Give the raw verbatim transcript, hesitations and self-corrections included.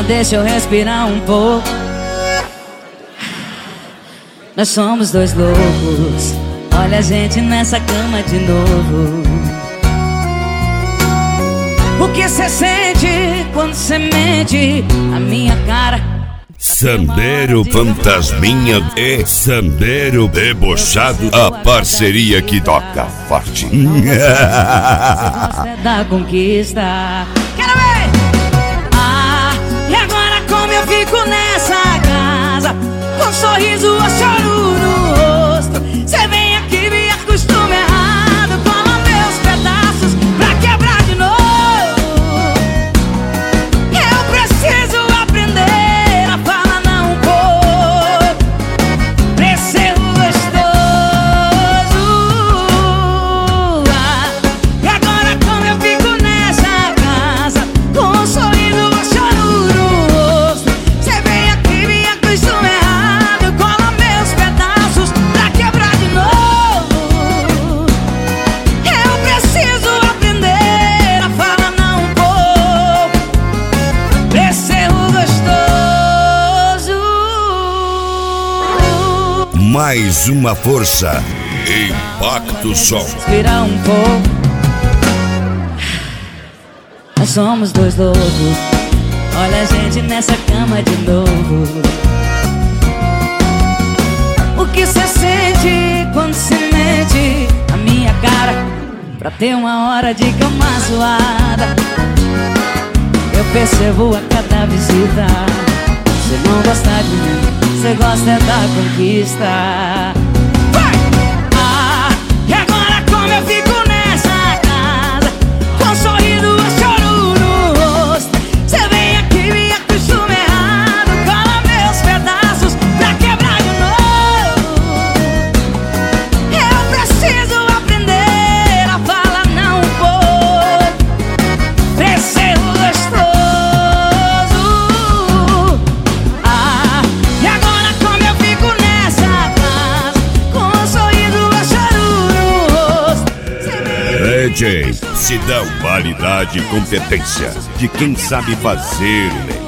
deixa eu respirar um pouco. Nós somos dois loucos, olha a gente nessa cama de novo. O que cê sente quando cê mente a minha cara? Sandero Fantasminha e Sandero Debochado, a parceria que toca forte. Você gosta da conquista. Quero ver! Ah, e agora como eu fico nessa casa, com um sorriso ou choro no rosto? Cê vem aqui, me acostuma errado, cola meus pedaços pra quebrar de novo. Eu preciso aprender a falar não um pouco, pra esse erro gostoso. Ah, e agora como eu fico nessa casa, com um sorriso ou choro no rosto? Cê vem aqui, me acostuma errado, cola meus pedaços pra quebrar de novo. Eu preciso aprender a falar não um pouco, pra esse erro gostoso. Mais uma força, Impacto Som. Respirar um pouco. Nós somos dois loucos, olha a gente nessa cama de novo. O que cê sente quando cê mente a minha cara, pra ter uma hora de cama zoada? Eu percebo a cada visita, cê não gosta de mim, cê gosta é da conquista. Vai! Ah, e agora como eu fico nessa casa, com um sorriso ou choro no rosto? Cê vem aqui, me acostuma errado, cola meus pedaços pra quebrar de novo. Eu preciso aprender a falar não um pouco, pra esse erro gostoso. Ah, e agora como eu fico nessa casa, com um sorriso ou choro no rosto? D J se dá qualidade e competência de quem sabe fazer, né?